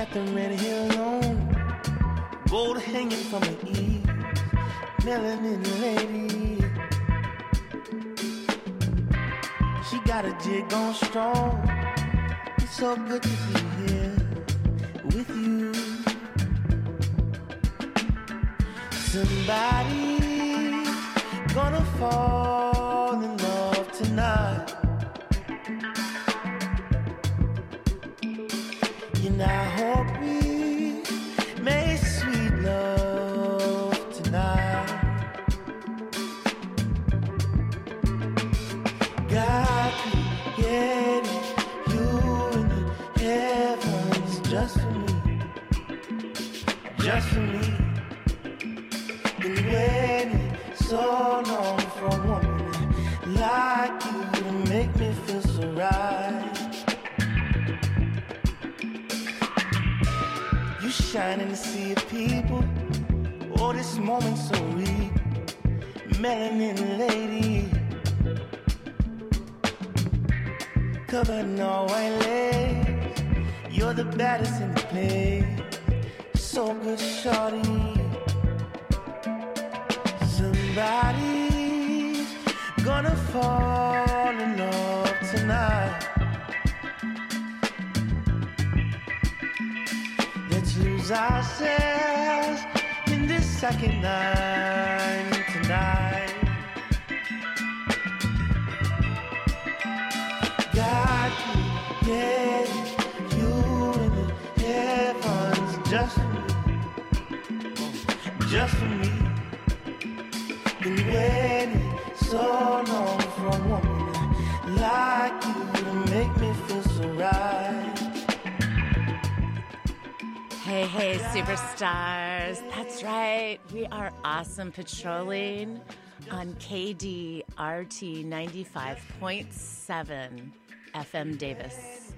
got the red hair on, gold hanging from her ears, melanin lady. She got a jig on strong. It's so good to be here with you. Somebody gonna fall in love tonight. And I hope we make sweet love tonight. God created you in the heavens just for me, just for me. Been waiting so long for a woman like you to make me feel so right. You shine in the sea of people. Oh, this moment's so real. Melanin lady, covered in all white lace. You're the baddest in the place. So good, shorty. Somebody's gonna fall in love tonight. Let's lose ourselves in this second night tonight. God created you in the heavens just for me, just for me. Been waiting so long for a woman like you to make me feel so right. Hey, hey, superstars. That's right. We are awesome patrolling on KDRT 95.7 FM Davis.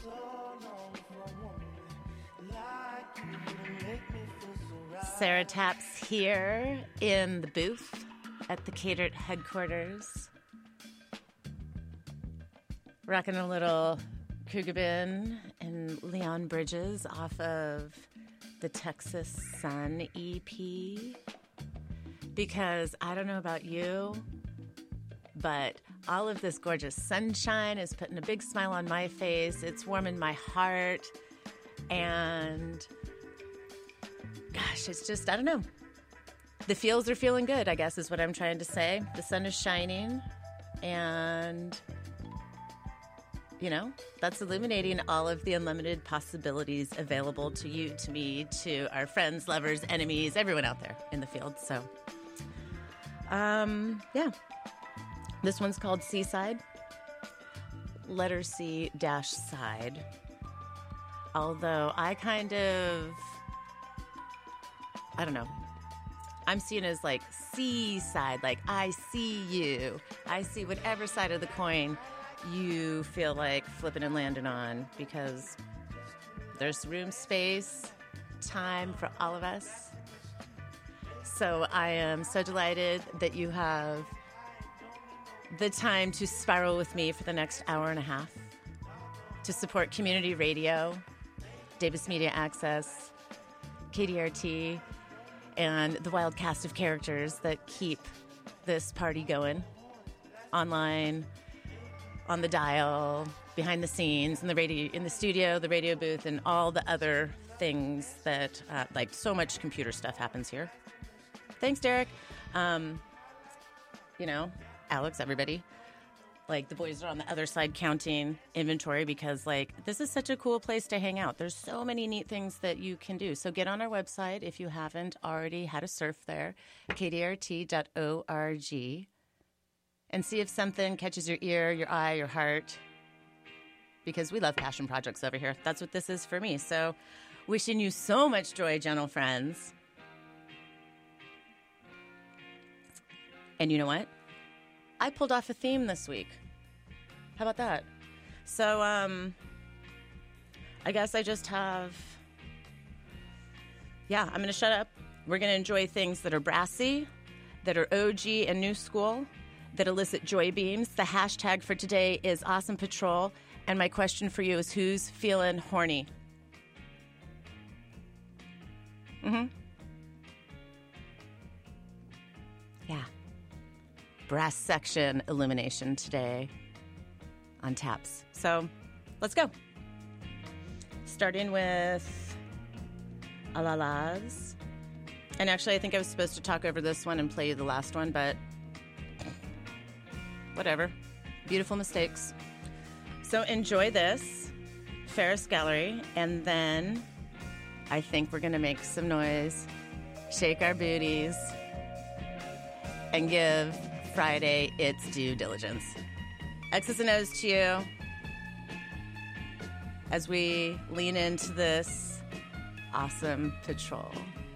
Sarah Taps here in the booth at the Catered headquarters. Rocking a little Kugabin and Leon Bridges off of the Texas Sun EP. Because I don't know about you, but all of this gorgeous sunshine is putting a big smile on my face. It's warming my heart. And gosh, it's just, I don't know. The feels are feeling good, I guess is what I'm trying to say. The sun is shining and, you know, that's illuminating all of the unlimited possibilities available to you, to me, to our friends, lovers, enemies, everyone out there in the field. So, yeah. This one's called Seaside. Letter C dash side. Although I kind of, I don't know. I'm seeing it as like seaside, like I see you. I see whatever side of the coin you feel like flipping and landing on, because there's room, space, time for all of us. So I am so delighted that you have the time to spiral with me for the next hour and a half to support community radio, Davis Media Access, KDRT, and the wild cast of characters that keep this party going online, on the dial, behind the scenes, in the radio, in the studio, the radio booth, and all the other things that, like so much computer stuff happens here. Thanks, Derek. You know, Alex, everybody. Like, the boys are on the other side counting inventory because, like, this is such a cool place to hang out. There's so many neat things that you can do. So get on our website if you haven't already had a surf there, kdrt.org, and see if something catches your ear, your eye, your heart, because we love passion projects over here. That's what this is for me. So wishing you so much joy, gentle friends. And you know what? I pulled off a theme this week. How about that? So, I guess I just have... Yeah, I'm going to shut up. We're going to enjoy things that are brassy, that are OG and new school, that elicit joy beams. The hashtag for today is Awesome Patrol. And my question for you is, who's feeling horny? Yeah. Brass section illumination today on taps. So let's go. Starting with Alalas. And actually, I think I was supposed to talk over this one and play you the last one, but whatever. Beautiful mistakes. So enjoy this, Ferris Gallery, and then I think we're going to make some noise, shake our booties, and give Friday its due diligence. X's and O's to you as we lean into this awesome patrol.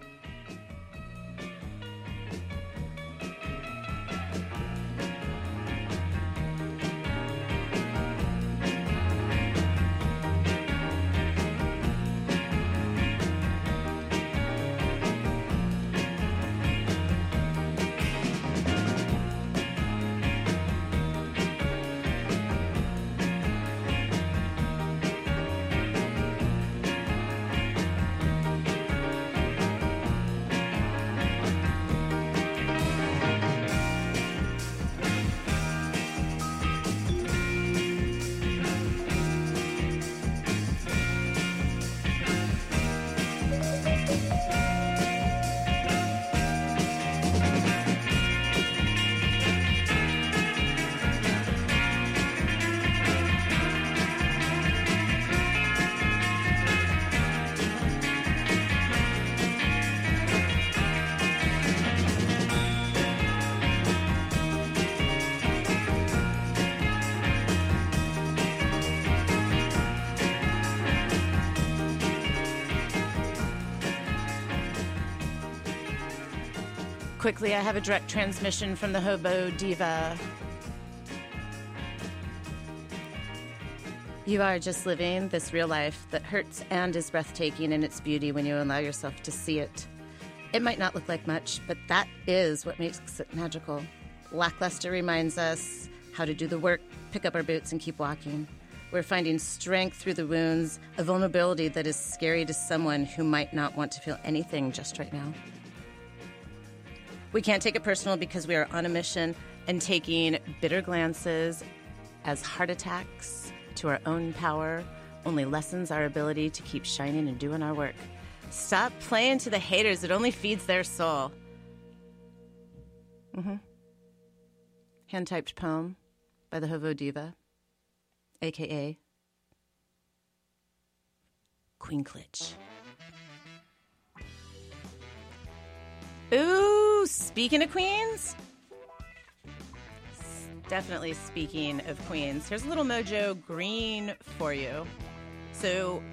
Quickly, I have a direct transmission from the Hobo Diva. You are just living this real life that hurts and is breathtaking in its beauty when you allow yourself to see it. It might not look like much, but that is what makes it magical. Lackluster reminds us how to do the work, pick up our boots, and keep walking. We're finding strength through the wounds, a vulnerability that is scary to someone who might not want to feel anything just right now. We can't take it personal because we are on a mission, and taking bitter glances as heart attacks to our own power only lessens our ability to keep shining and doing our work. Stop playing to the haters. It only feeds their soul. Hand-typed poem by the Hobo Diva, a.k.a. Queen Klitsch. Ooh, speaking of queens, definitely speaking of queens, here's a little Mojo Green for you. So,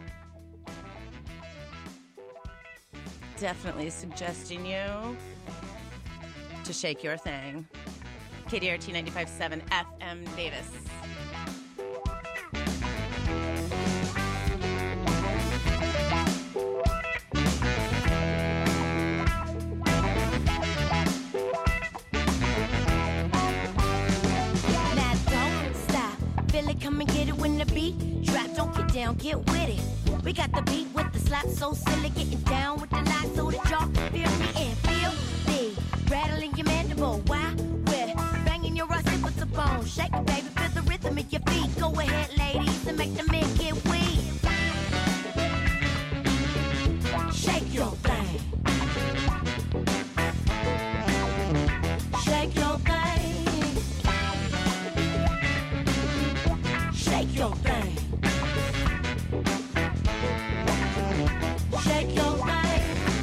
definitely suggesting you to shake your thing. KDRT 95.7 FM Davis. Come and get it when the beat drop. Don't get down, get with it. We got the beat with the slap, so silly. Getting down with the line, so the jaw feel me and feel me. Rattling your mandible, why? We're banging your rusty with the bone. Shake it, baby, feel the rhythm of your feet. Go ahead, ladies, and make the men get weak. Shake your thing. Shake your thing. Shake your thing. Shake your thing.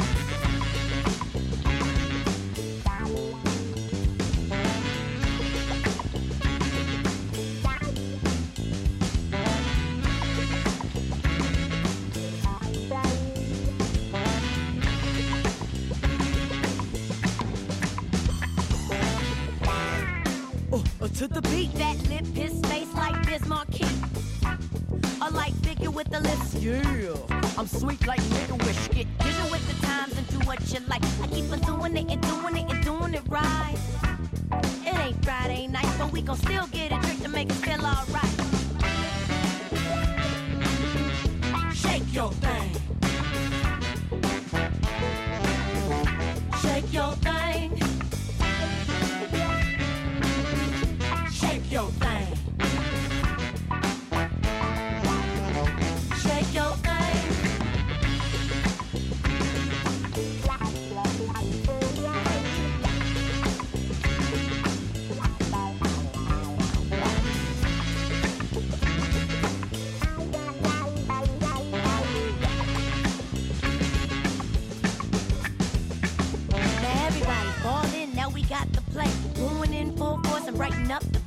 To the beat, that lip his face like Bismarck Key. A light figure with the lips, yeah. I'm sweet like nigga wish. Get busy with the times and do what you like. I keep on doing it and doing it and doing it right. It ain't Friday night, but we gon' still get a trick to make us feel alright. Shake your thing.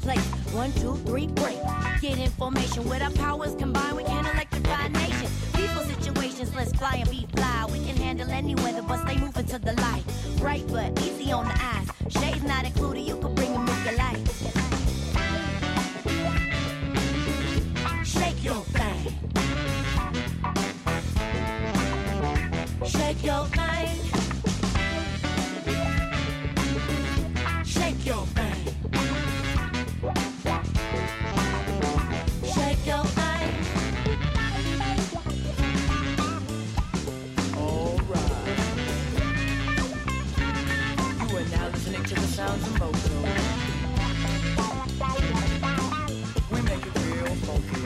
place. 1, 2, 3, break. Get information with our powers combined, we can electrify nations. People situations, let's fly and be fly. We can handle any weather, but stay moving to the light. Bright but easy on the eyes. Shades not included, you can bring them with your light. Shake your thing. Shake your thing. Shake your thing. Shake your thing. All right. You are now listening to the sounds of Moto. We make it real funky.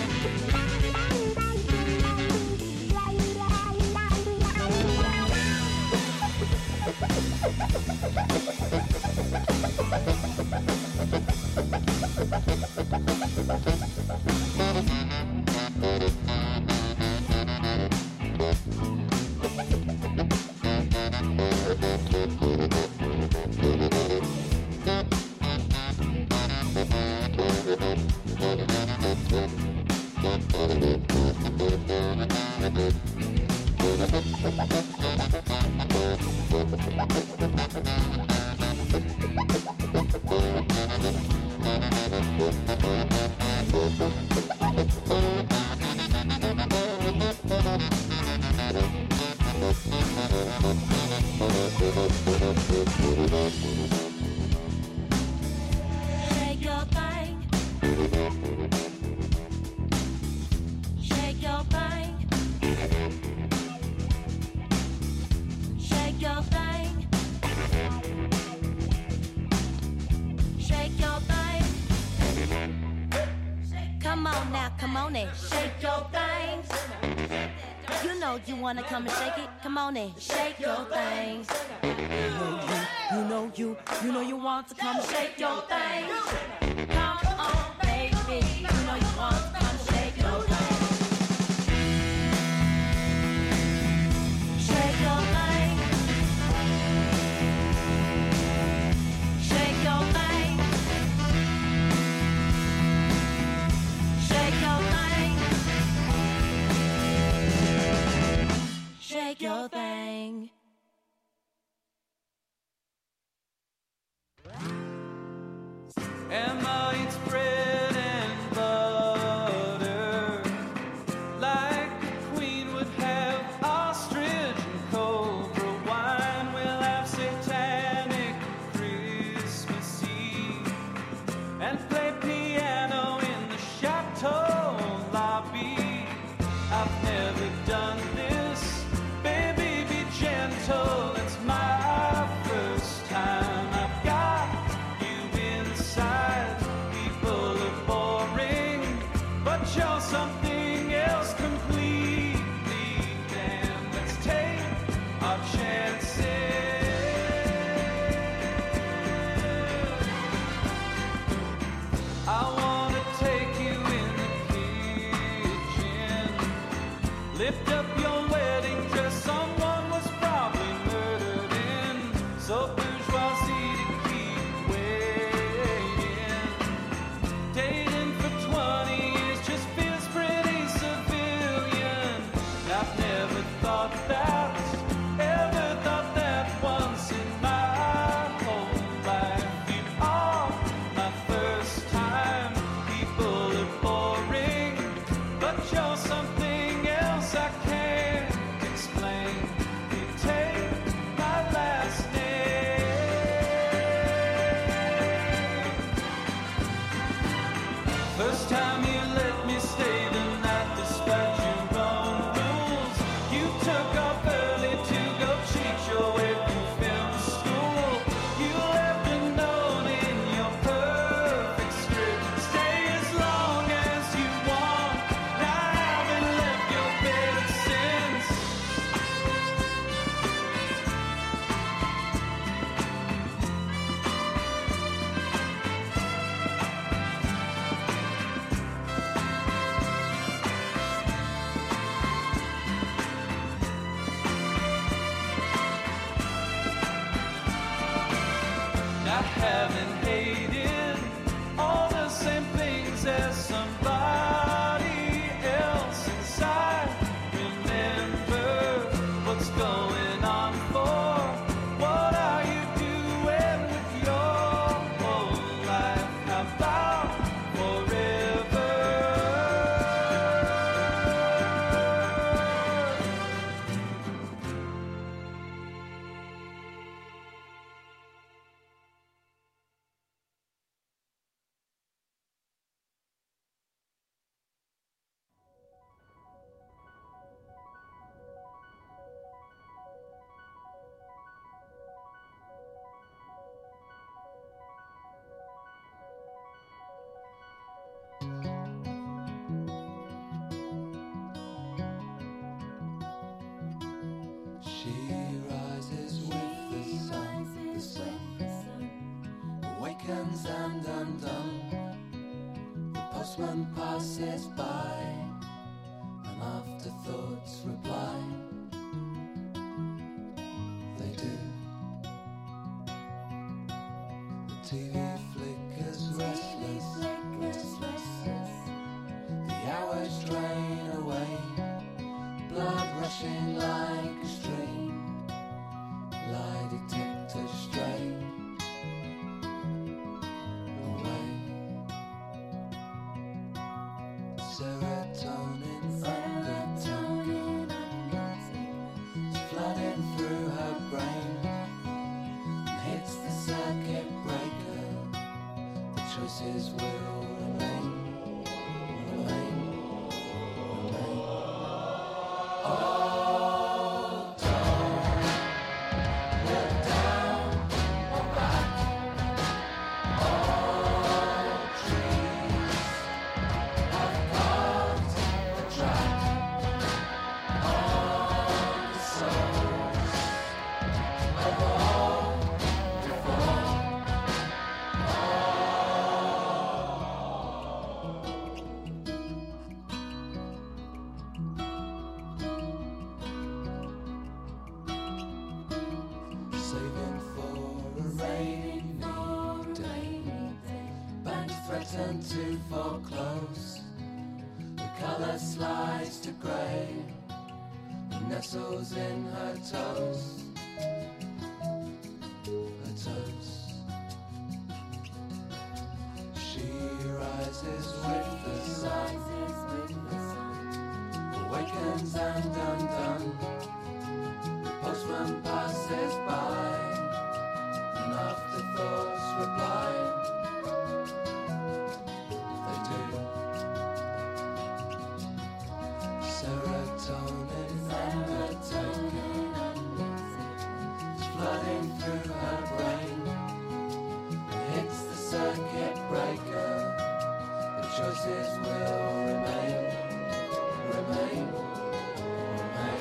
Shake your thing. Shake your thing. Shake your thing. Shake your thing. Come on now, come on in. Shake your thing. You know you wanna come and shake it. Come on in, shake your thing. You know you want to come shake your thing. Come on, baby. You know you want to come shake your thing. Shake your thing. Shake your thing. Shake your thing. Shake your thing. Emma eats bread and butter like the queen would have ostrich and cobra wine. We'll have satanic Christmas Eve and play piano in the chateau lobby. I've never done this, baby, be gentle. It's my first time. I've got you inside. People are boring, but you're something else completely. Damn, let's take our chances. I wanna take you in the kitchen. Lift up your wedding dress, someone was probably murdered in. So bourgeoisie to keep waiting. Dating for 20 years just feels pretty civilian. I've never thought that, ever thought that once in my whole life. You are my first time. People are boring, but you're something else I can't explain. You take my last name. First time you let me stay the night despite your own rules. You took off early to go cheat your way through film school. You left a note in your perfect script. Stay as long as you want. I haven't left your bed since. I haven't hated all awakens and undone. The postman passes by, and afterthoughts reply. They do. The TV flickers restless. The hours drain away, blood rushing like a stream. Lie detector stray away. Serotonin undertone is flooding through her brain and hits the circuit breaker. The choices will remain, remain, remain. Oh, don't look down or back. All trees have got a track. All the souls of all before. Saving for a rainy day. Banks threaten to foreclose. The colour slides to grey and nestles in her toes. Her toes. She rises with the sun, awakens and undone. Postman passes by, and afterthoughts reply. They do. Serotonin undertaking is flooding through her brain and hits the circuit breaker. The choices will remain, remain, remain.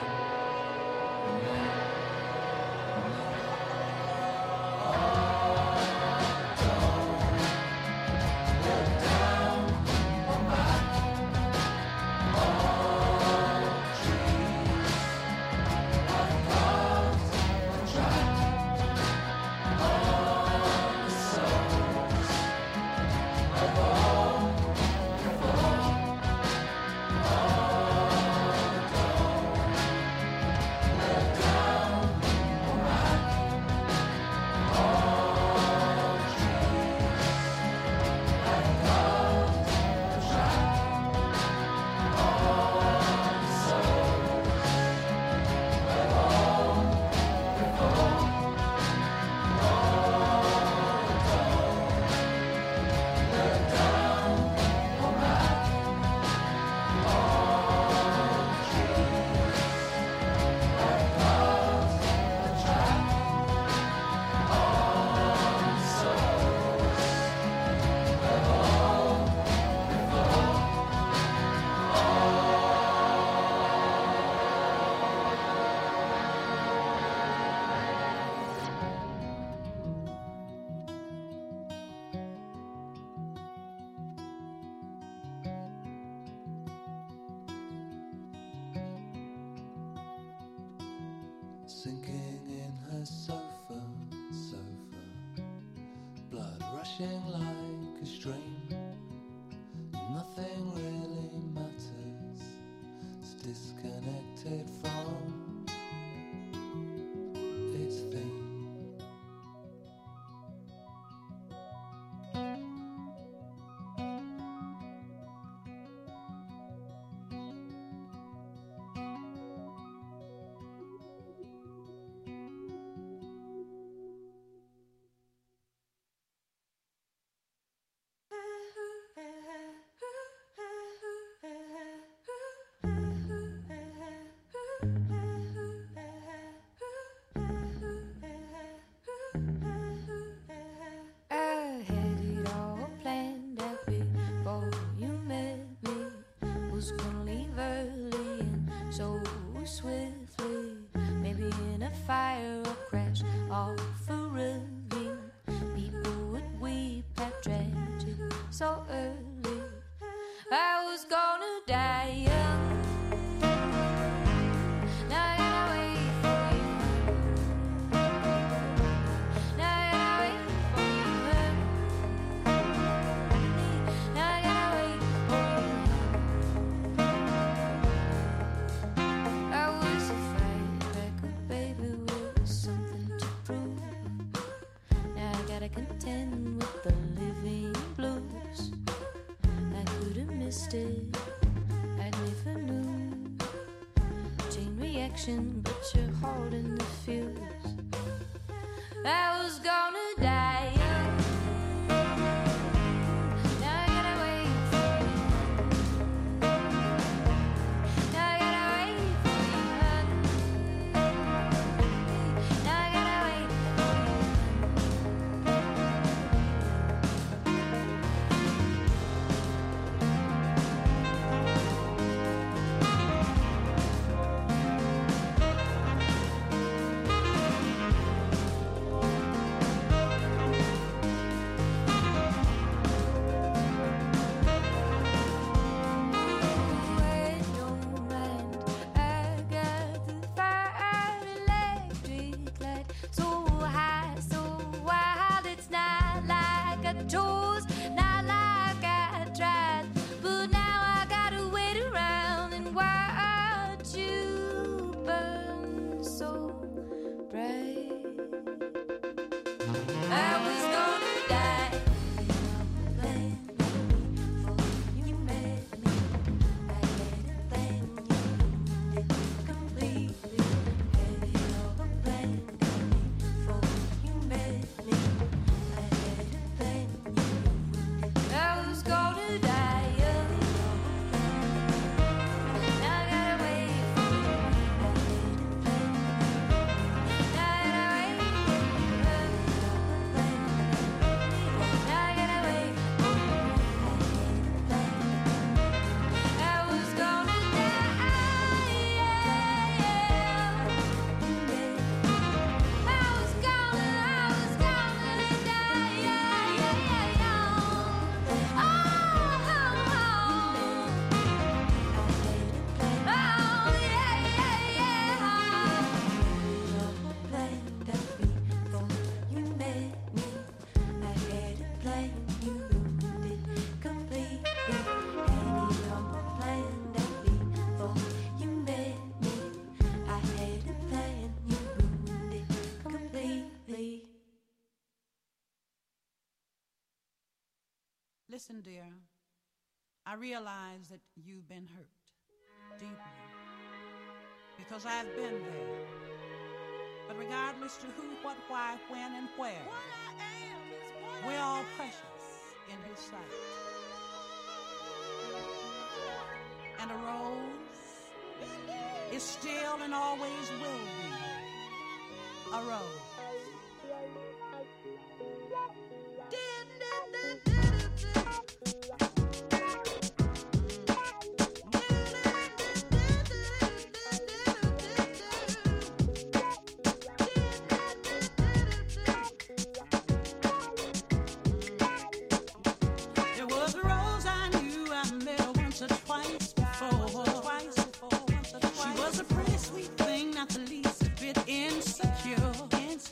Sinking in her sofa, blood rushing like a stream. Nothing really matters, it's disconnected from its theme. so early. I was gonna die young. Now I gotta wait for you. Now I gotta wait for you. Now I gotta wait for you. I was a firecracker, baby, with something to prove. Now I gotta contend with the living blues. I could have missed it, I never knew. Chain reaction, but you're holding the fuse. I was gonna die young. Now I gotta wait for you. Now I gotta wait for you, honey. Now I gotta wait for you. Listen, dear, I realize that you've been hurt deeply because I've been there. But regardless to who, what, why, when, and where, we're all precious in His sight. And a rose is still and always will be a rose. She was a pretty sweet thing, not the least bit insecure.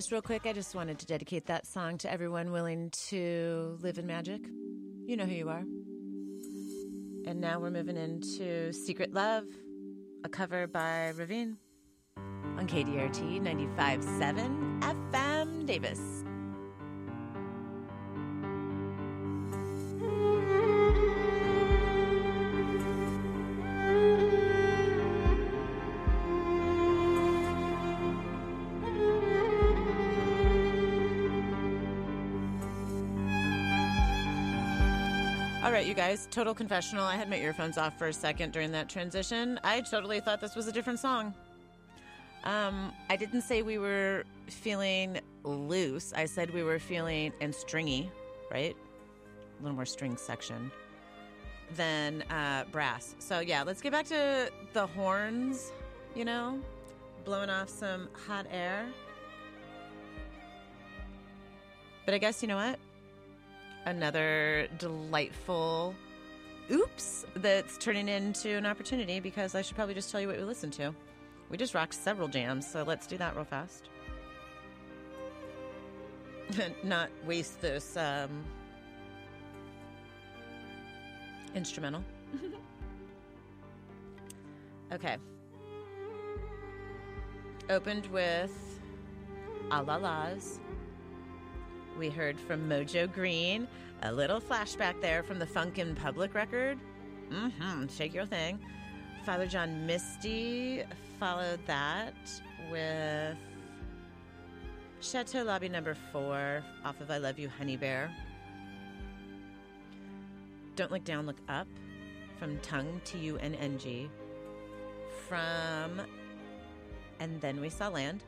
just real quick, I just wanted to dedicate that song to everyone willing to live in magic. You know who you are. And now we're moving into Secret Love, a cover by Ravine on KDRT 95.7 FM Davis. All right, you guys, total confessional. I had my earphones off for a second during that transition. I totally thought this was a different song. I didn't say we were feeling loose. I said we were feeling, and stringy, right? A little more string section than brass. So, yeah, let's get back to the horns, you know, blowing off some hot air. But I guess, you know what? Another delightful oops that's turning into an opportunity, because I should probably just tell you what we listened to. We just rocked several jams, so let's do that real fast. Not waste this instrumental. Okay. Opened with A La La's. We heard from Mojo Green, a little flashback there from the Funkin' Public record. Shake your thing. Father John Misty followed that with Chateau Lobby number 4 off of I Love You, Honey Bear. Don't Look Down, Look Up from Tongue, T-U-N-N-G. From And Then We Saw Land.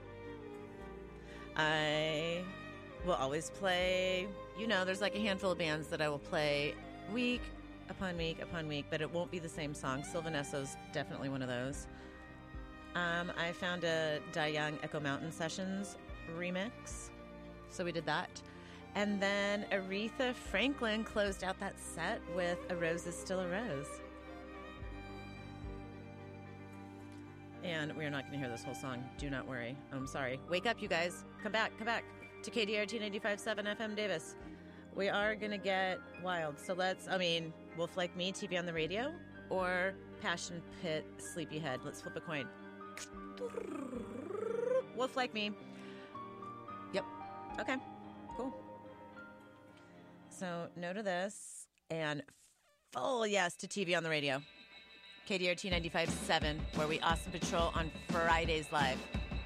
I will always play, you know, there's like a handful of bands that I will play week upon week upon week, but it won't be the same song. Sylvanesso's definitely one of those. I found a Die Young Echo Mountain Sessions remix, so we did that. And then Aretha Franklin closed out that set with A Rose Is Still a Rose. And we're not going to hear this whole song. Do not worry. I'm sorry. Wake up, you guys. Come back to KDRT 95.7 FM Davis. We are going to get wild. So Wolf Like Me, TV on the Radio, or Passion Pit, Sleepyhead. Let's flip a coin. Wolf Like Me. Yep. Okay. Cool. So no to this, and full yes to TV on the Radio. KDRT 95.7, where we Awesome Patrol on Fridays live.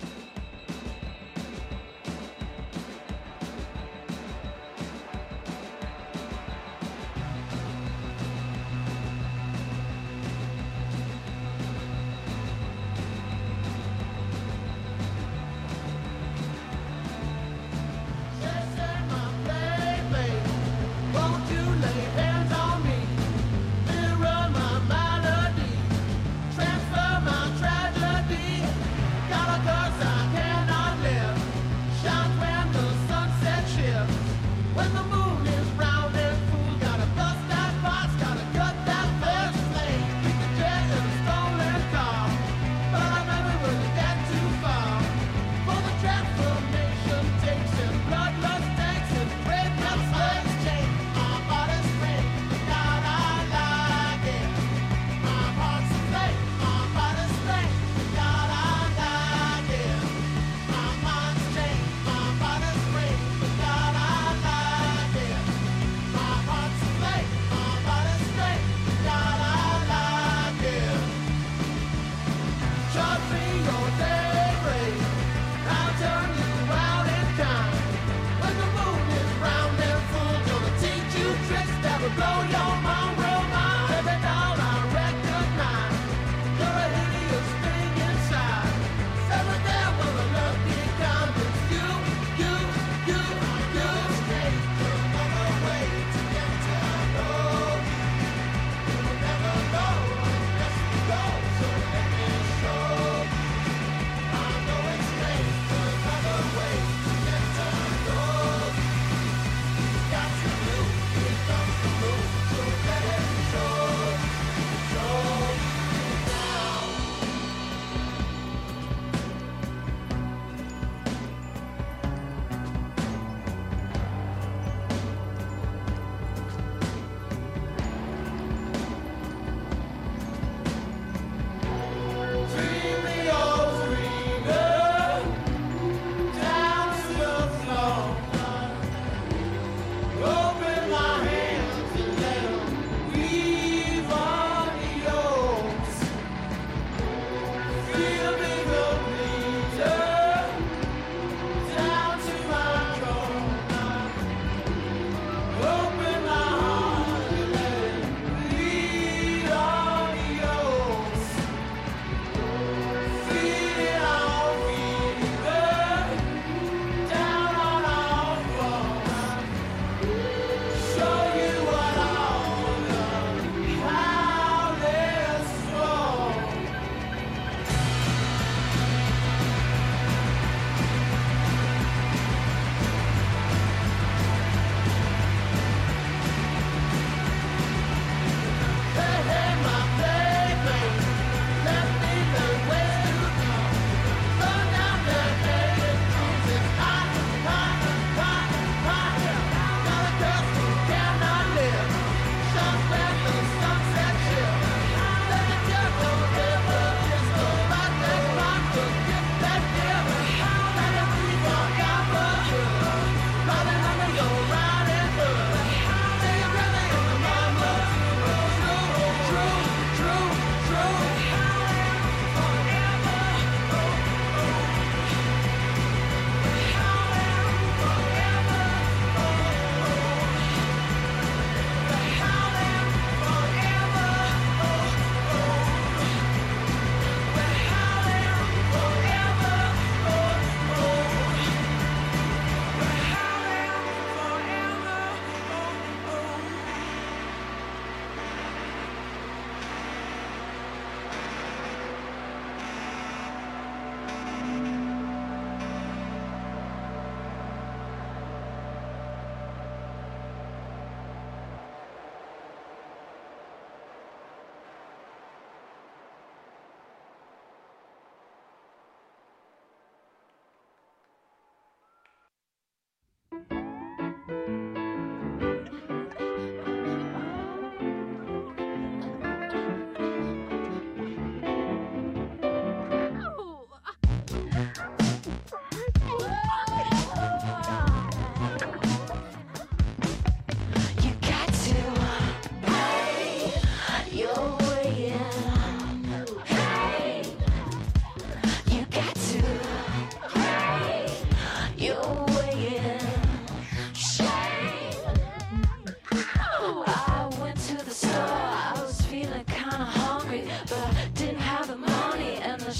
Transfer my tragedy.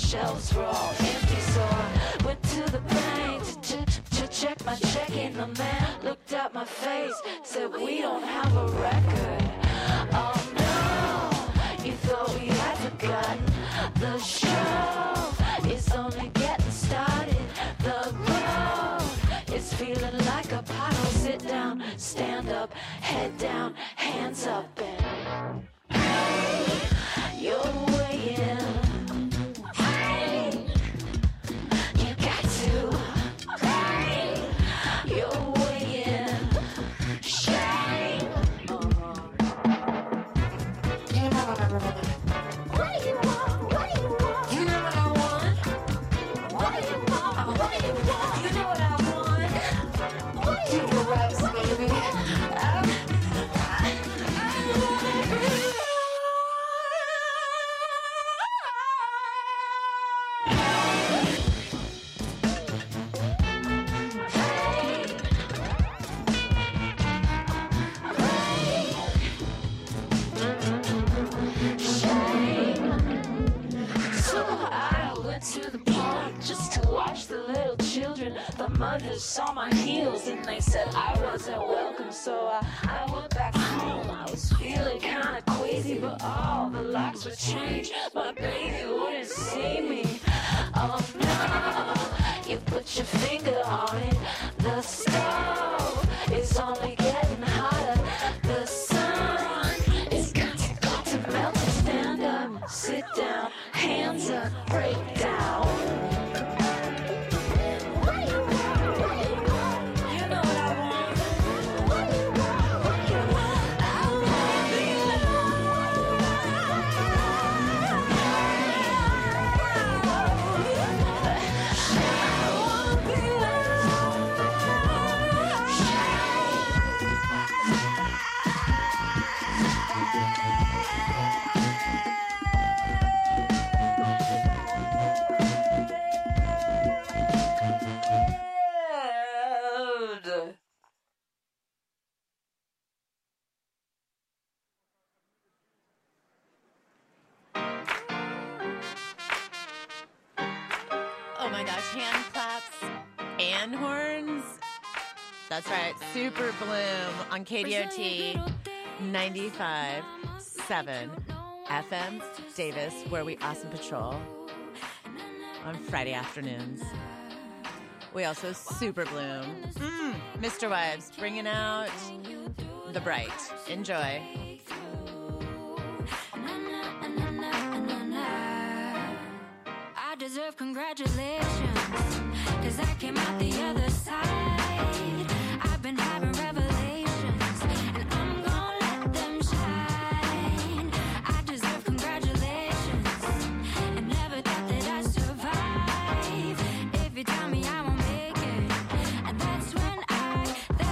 shelves were all empty, so I went to the bank to check my checking. The man looked at my face, said we don't have a record. Oh no, you thought we had forgotten. The show is only getting started. The road is feeling like a pothole. Sit down, stand up, head down, hands up, and hey, you're weighing. Hey, you got to. Hey, you're weighing. Shame. What do you want? What do you want? You know what I want. What do you want? What do you want? You know what I want. What do you want, baby? To the park just to watch the little children. The mothers saw my heels and they said I wasn't welcome, so I went back home. I was feeling kinda queasy, but all the locks were changed. My baby wouldn't see me. Oh no, you put your finger on it. The stove is only getting hotter. The sun is got to melt. Stand up, sit down, hands up, break down. Oh my gosh, hand claps and horns. That's right, Super Bloom on KDOT 95.7 FM Davis, where we awesome patrol on Friday afternoons. We also Super Bloom. Mr. Wives bringing out the bright. Enjoy. I deserve congratulations, 'cause I came out the other side. I've been having revelations, and I'm gonna let them shine. I deserve congratulations, and never thought that I'd survive. If you tell me I won't make it, and that's when I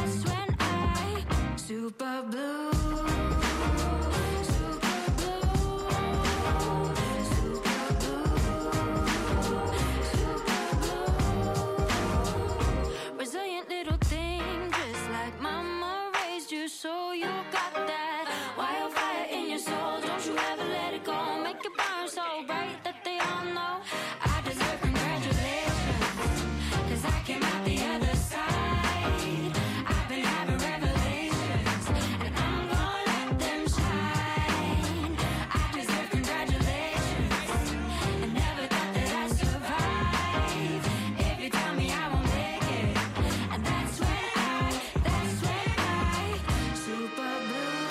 super blue. So you got that wildfire in your soul. Don't you ever let it go. Make it burn so bright that they all know. I deserve congratulations, 'cause I came out the other side. I've been having revelations, and I'm gonna let them shine. I deserve congratulations, and never thought that I'd survive. If you tell me I won't make it, and that's when super blue.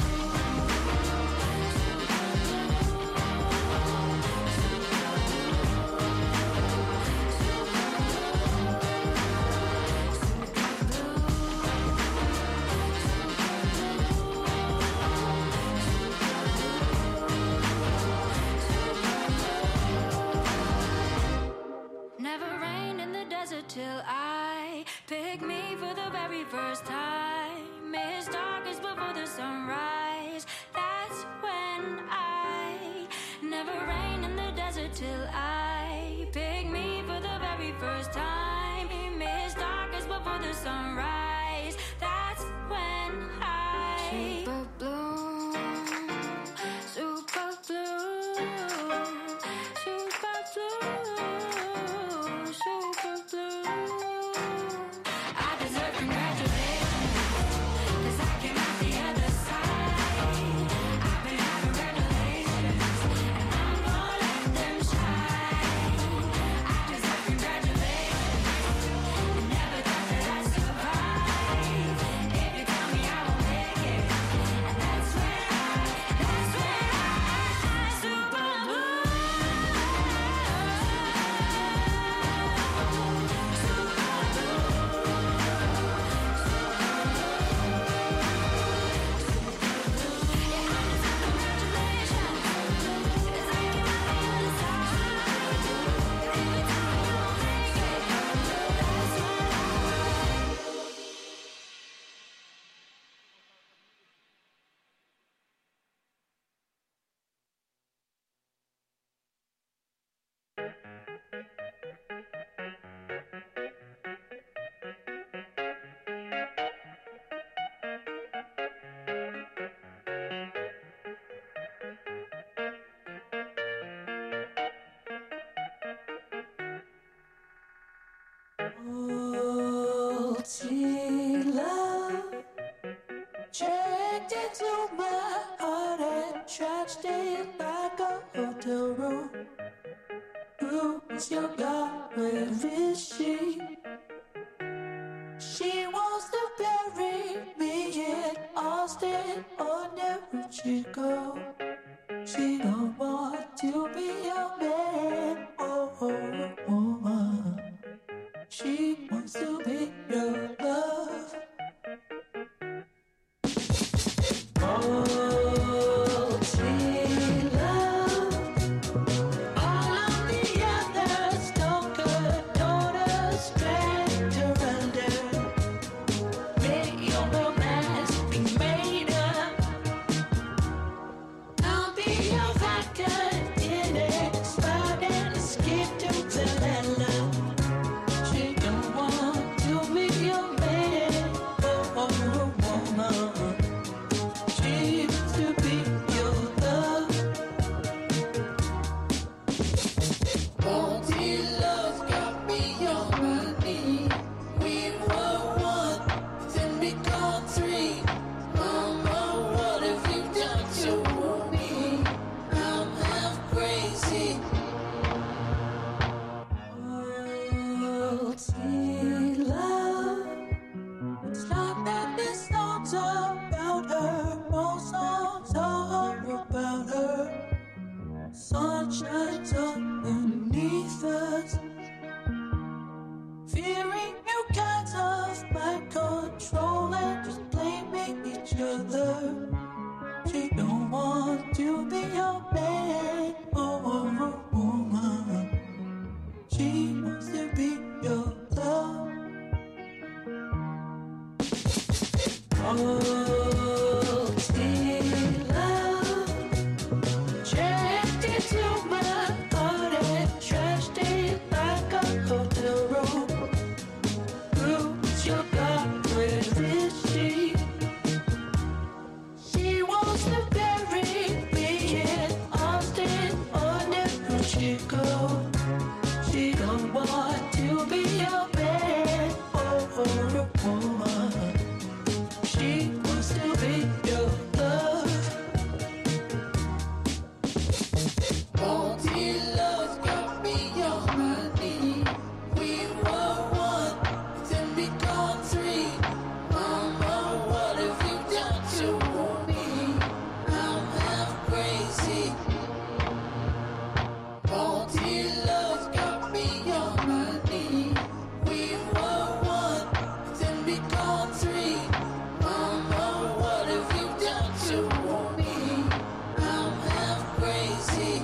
Never rained in the desert till I picked me for the very first time. It's darkest before the sunrise. That's when I never rained in the desert till I picked me for the very first time. It's darkest before the sunrise. That's when I super blue, super blue, super blue. Multi love checked into my heart and trashed it like a hotel room. Who is your God? Where is she? She wants to bury me in Austin or New Chico. She don't want to be a man or a woman. She wants to be your love. Sunshine's underneath us, fearing new kinds of mind control and just blaming each other. She don't want to be a man or a woman. She wants to be your love. She don't want to be a man or a woman. She wants to be your love. Multi love got me on my knee. We were one, then become three. Mama, what have you done to me? I'm half crazy. Multi love got me on my knee. We were one, then become three. Mama, what have you done to me? I'm half crazy.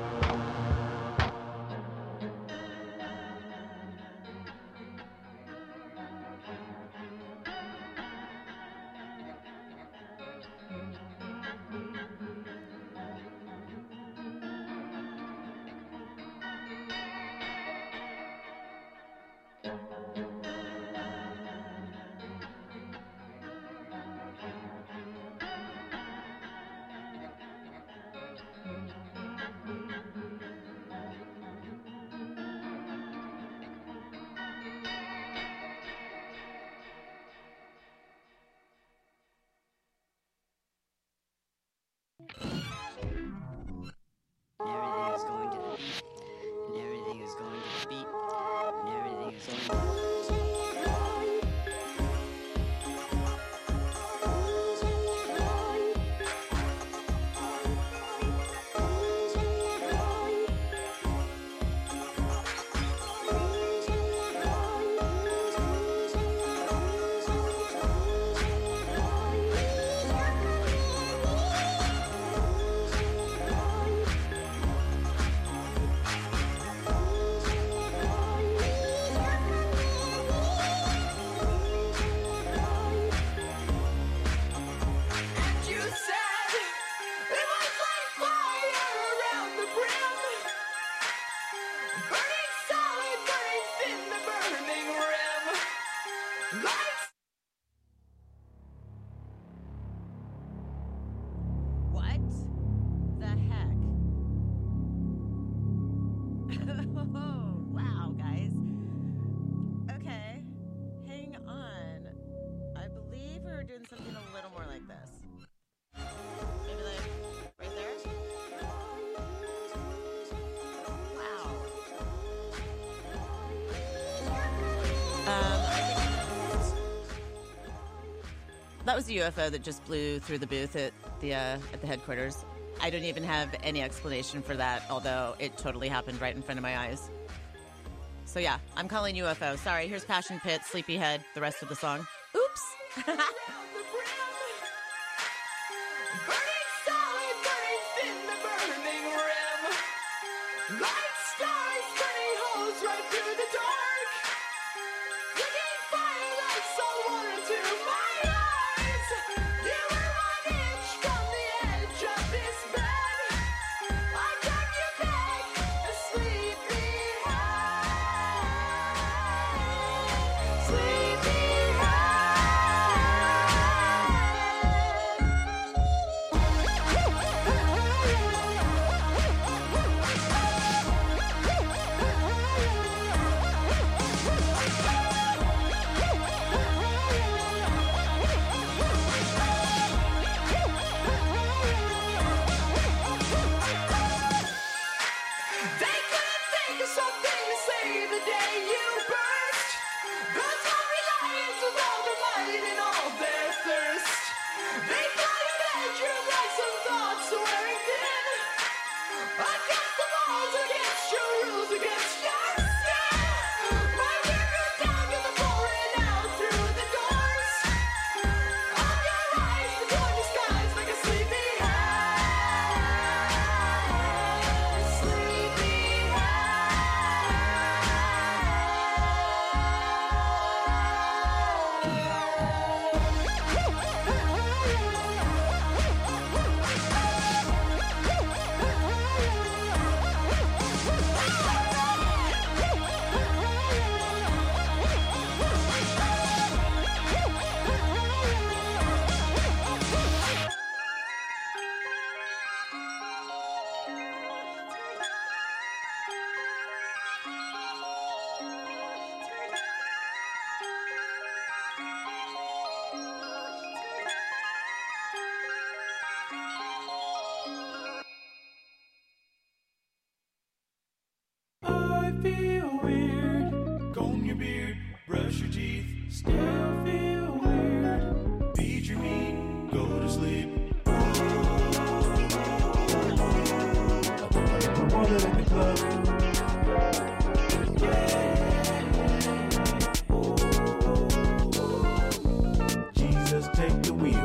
Everything is going to the beat, and everything is going to the beat, and everything is going to What the heck? Oh, wow, guys. Okay. something a little more like this. Maybe like right there? Wow. That was a UFO that just blew through the booth at the headquarters. I don't even have any explanation for that, although it totally happened right in front of my eyes. So yeah, I'm calling UFO. Sorry, here's Passion Pit, Sleepyhead, the rest of the song. Oops. I feel weird. Comb your beard, brush your teeth. Still feel weird. Beat your meat, go to sleep. Wanted in the club. Jesus, take the wheel.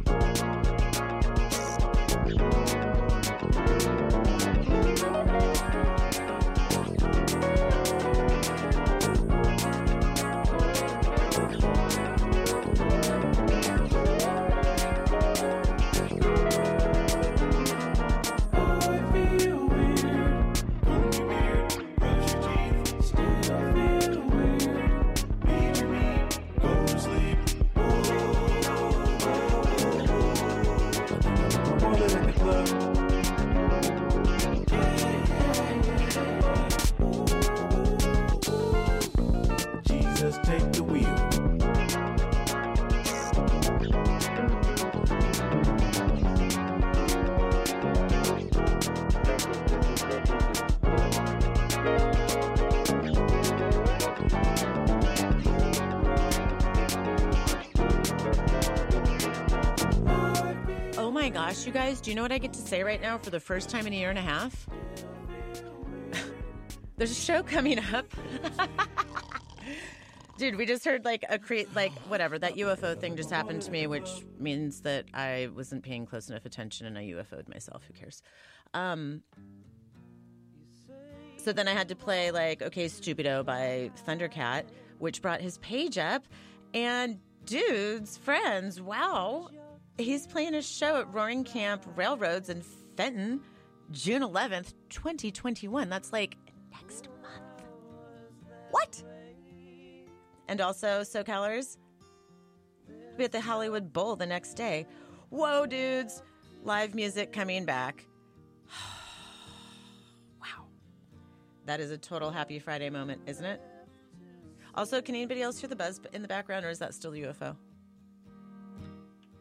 Jesus, take the wheel. Oh my gosh, you guys, do you know what I get to say right now for the first time in a year and a half? There's a show coming up. Dude, we just heard whatever, that UFO thing just happened to me, which means that I wasn't paying close enough attention and I UFO'd myself. Who cares? So then I had to play OK Stupido by Thundercat, which brought his page up. And dude's friends, wow, he's playing a show at Roaring Camp Railroads in Fenton, June 11th, 2021. That's next month. What? And also, SoCalers, be at the Hollywood Bowl the next day. Whoa, dudes. Live music coming back. Wow. That is a total happy Friday moment, isn't it? Also, can anybody else hear the buzz in the background, or is that still UFO?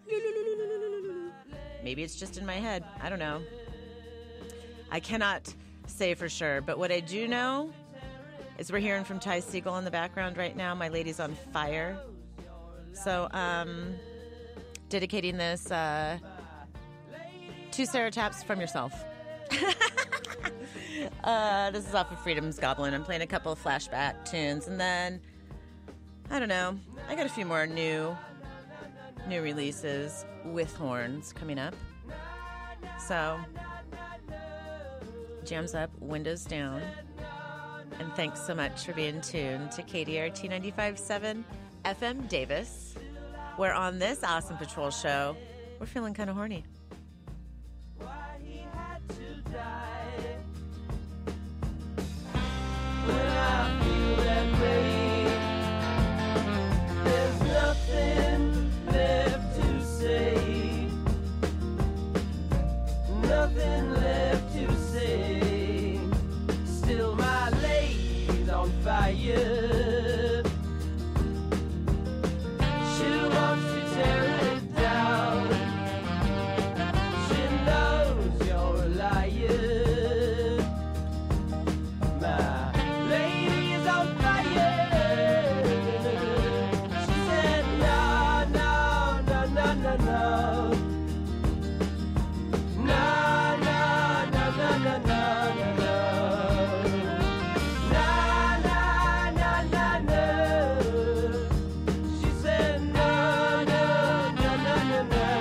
Maybe it's just in my head. I don't know. I cannot say for sure, but what I do know is we're hearing from Ty Segall in the background right now. My lady's on fire. So, dedicating this to Sarah Taps from yourself. This is off of Freedom's Goblin. I'm playing a couple of flashback tunes, and then I don't know. I got a few more new releases with horns coming up. So, jams up, windows down, and thanks so much for being tuned to KDRT 95.7 FM Davis, where on this Awesome Patrol show, we're feeling kind of horny. When I feel that way, there's nothing left to say. Nothing left to say. Still my lady's on fire. She wants to tear it down. She knows you're a liar. My lady is on fire. She said no, no, no, no, no, no. No, no, no, no, no, no, no, no. No, no, no, no, no. She said no, no, no, no, no, no, no.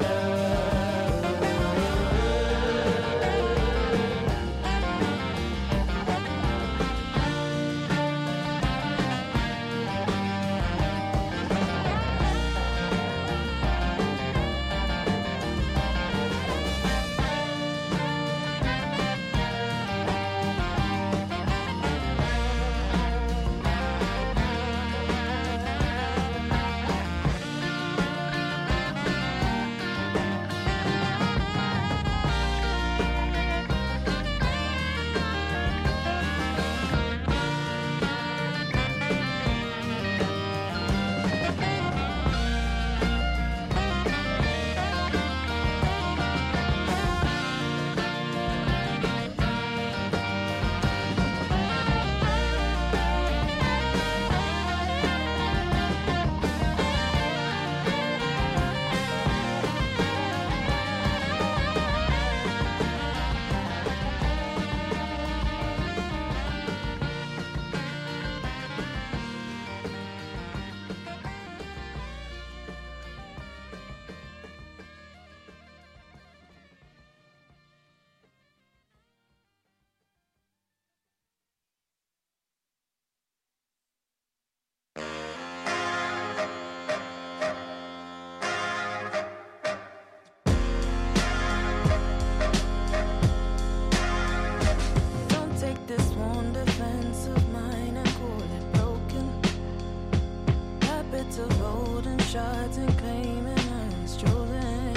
Don't take this one defense of mine and call it broken. Habits of holding shots and claiming I was chosen.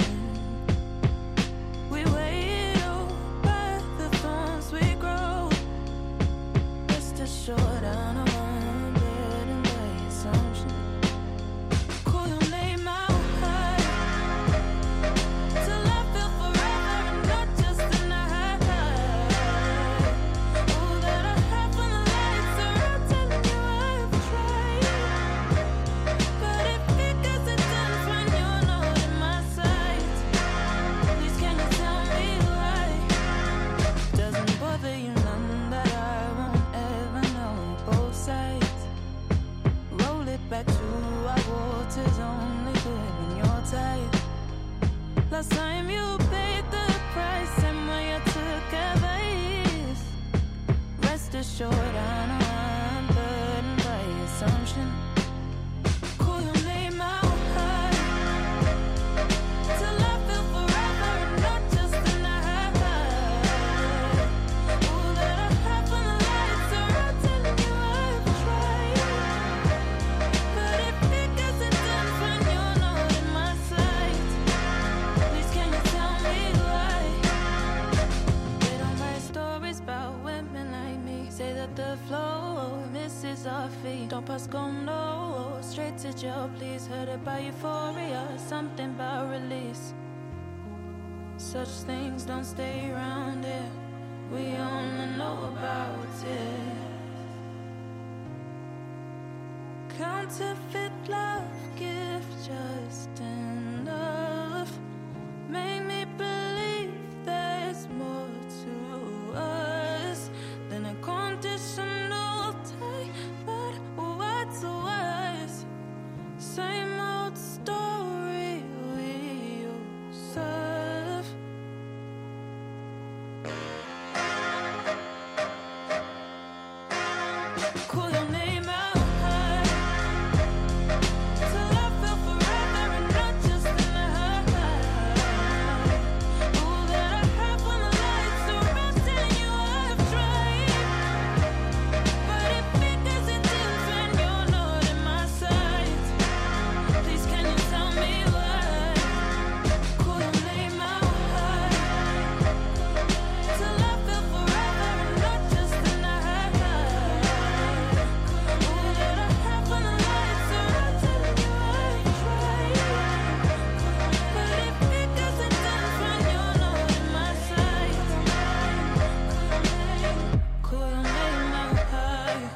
We wait by the thorns we grow. Rest assured I know I'm better by assumption. Call your name out high till I feel forever and not just a night. All that I have when the lights are out, telling you I've tried. But it figures it does when you're not in my sight. Please can you tell me why? Doesn't bother you none that I won't ever know both sides. Roll it back to our waters, only good when you're tired. Last time you paid the price and when you took advice. Rest assured I know I'm burdened by assumption. Call your name out high till I feel forever and not just a night. All that I have when the lights are out, telling you I've tried. But it figures it does when you're not in my sight. Please can you tell me why? They don't write stories about women like me. Say that the flow jail, please. Heard about euphoria, something about release. Such things don't stay around here. We only know about it. Counterfeit love, gift just enough. Make me believe there's more to us than a conditional tie. But what's worse? Same old story we serve. Call your name out high till I feel forever and not just in the high. All that I have when the lights are out, telling you I've tried, but it figures it ends when you're not in my sight. Please can you tell me why? Call your name out high till I feel forever and not just in the high. All that I have when the lights are out, telling you I've tried, but it figures it ends when you're not in my sight. Call your name out high.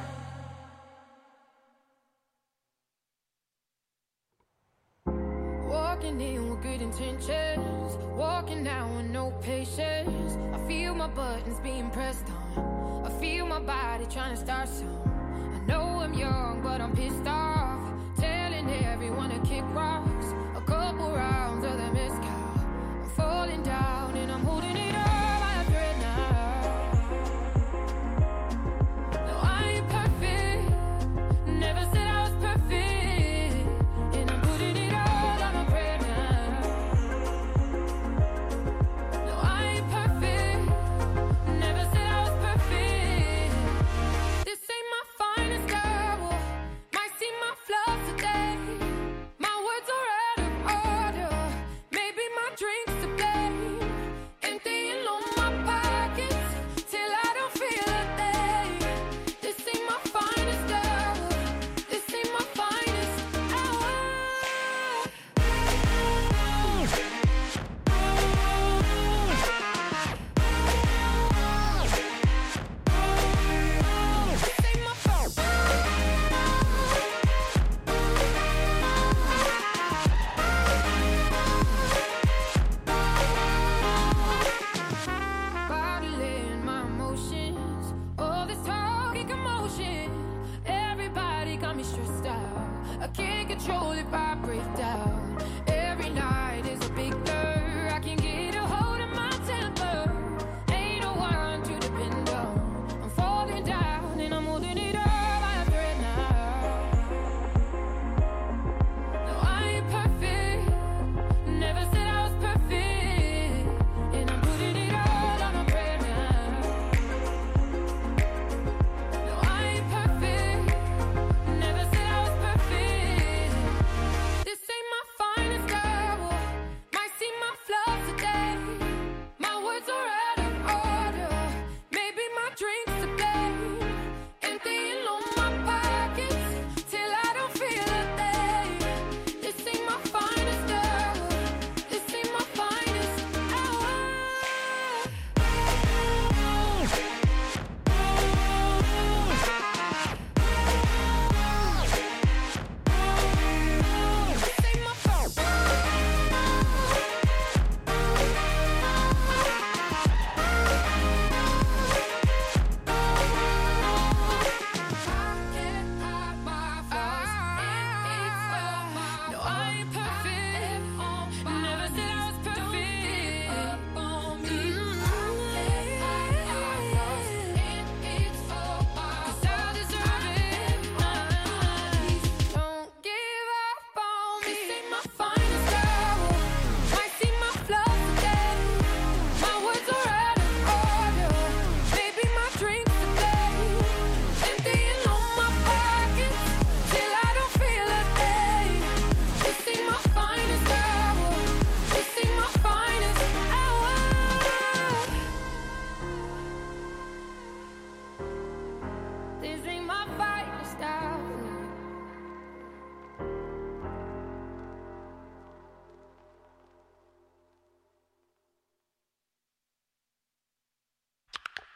Walking in with good intentions, walking out with no patience. I feel my buttons being pressed on. I feel my body trying to start some. I know I'm young, but I'm pissed off. Telling everyone to kick rocks. A couple rounds of the mezcal. I'm falling down and I'm holding it all by a thread now. No, I ain't perfect. Never said I was perfect. And I'm putting it all on a prayer now. No, I ain't perfect. Never said I was perfect. This ain't my finest hour. Might see my flaws today. My words are out of order.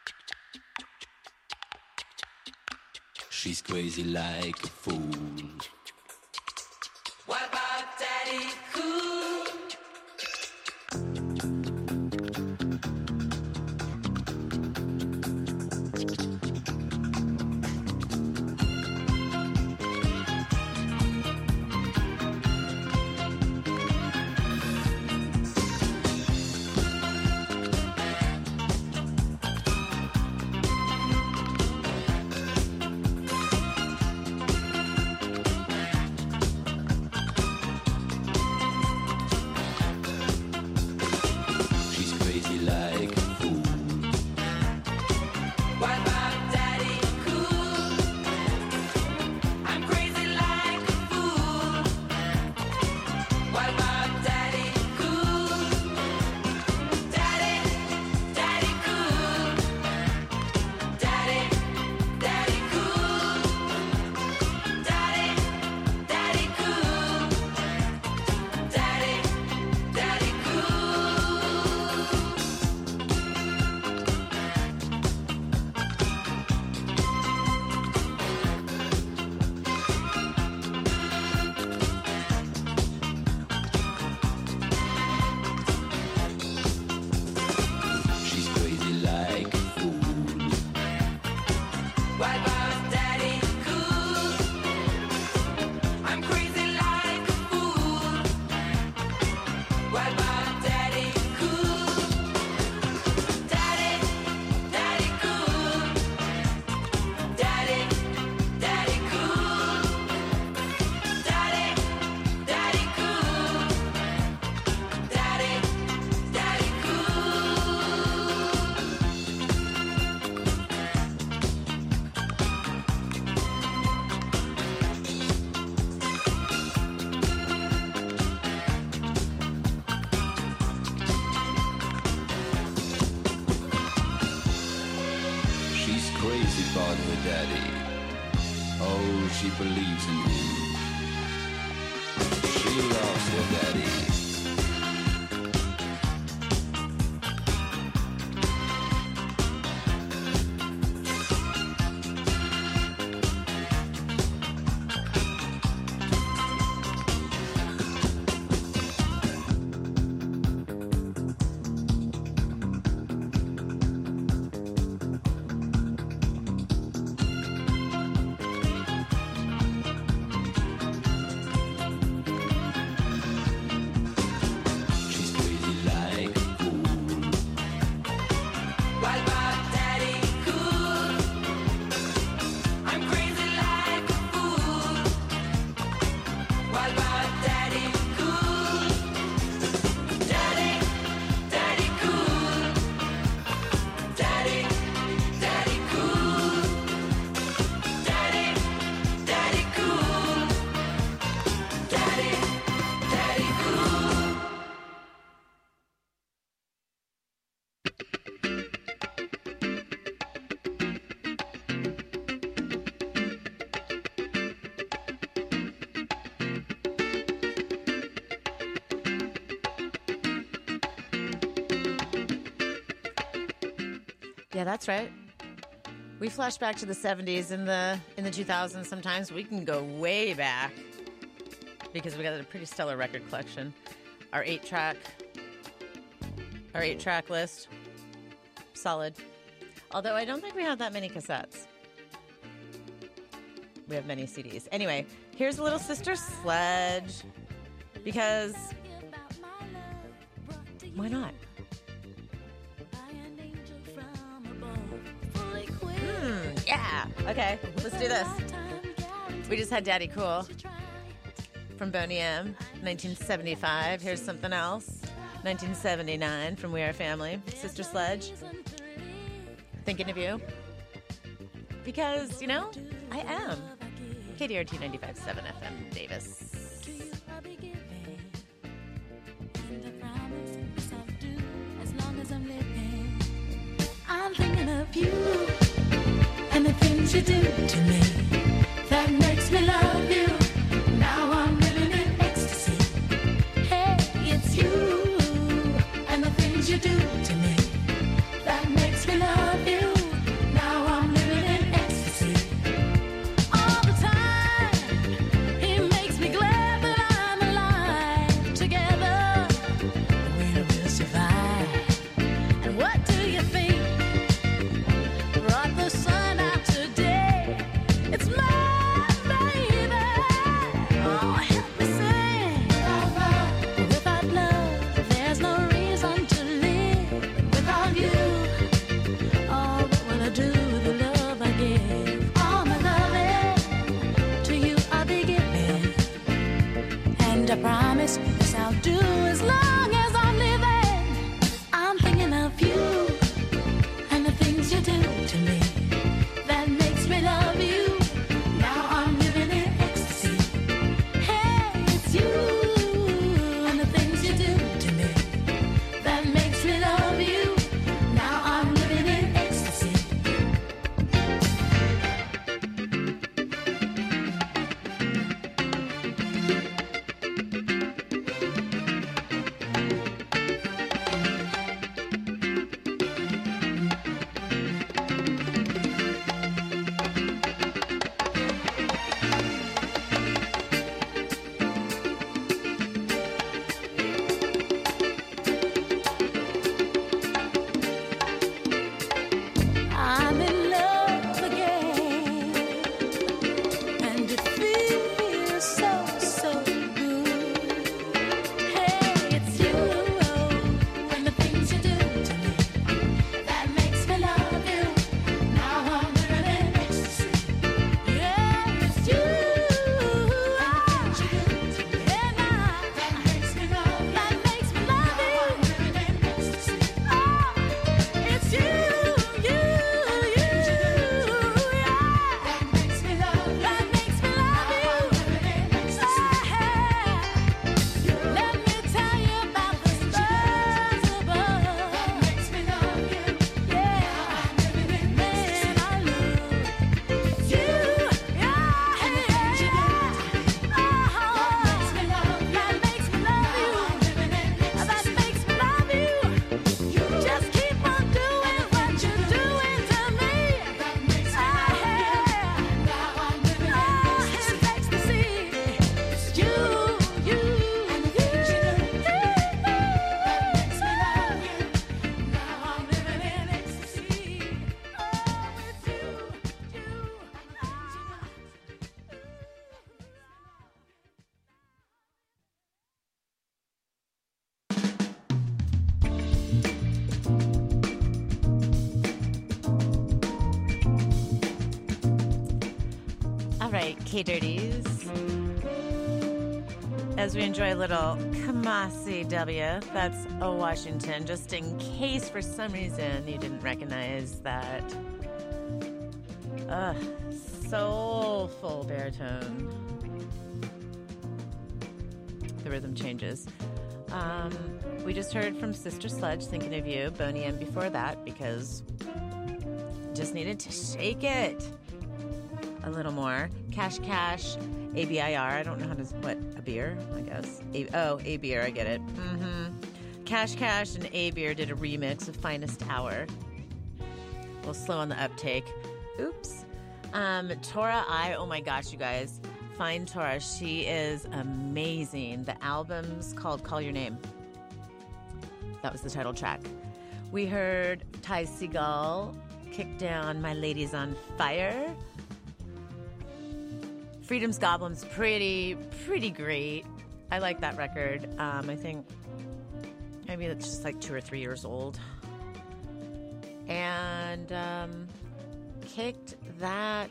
She's crazy like a fool. What about Daddy Cool? about her daddy. Oh, she believes in him. She loves her daddy. Yeah, that's right. We flash back to the 70s and the 2000s sometimes. We can go way back because we got a pretty stellar record collection. Our 8-track list, solid. Although I don't think we have that many cassettes. We have many CDs. Anyway, here's a little Sister Sledge because why not? Yeah. Okay, let's do this. We just had Daddy Cool from Boney M, 1975. Here's something else. 1979 from We Are Family. Sister Sledge. Thinking of you. Because, you know, I am. KDRT 95.7 FM Davis. I'm thinking of you and the things you do to me that makes me love you. Now I'm living in ecstasy. Hey, it's you and the things you do to me that makes me love you. Hey Dirties. As we enjoy a little Kamasi W, that's a Washington, just in case for some reason you didn't recognize that soulful baritone. The rhythm changes. We just heard from Sister Sledge, Thinking of You, Boney M before that, because just needed to shake it a little more. Cash Cash, ABIR, I don't know how to, what, a beer, I guess. A beer, I get it. Cash Cash and A Beer did a remix of Finest Hour. A little slow on the uptake. Oops. Tora I, oh my gosh, you guys. Find Tora. She is amazing. The album's called Call Your Name. That was the title track. We heard Ty Segall, Kick Down, My Lady's on Fire. Freedom's Goblin's pretty great. I like that record. I think maybe it's just like 2 or 3 years old. And kicked that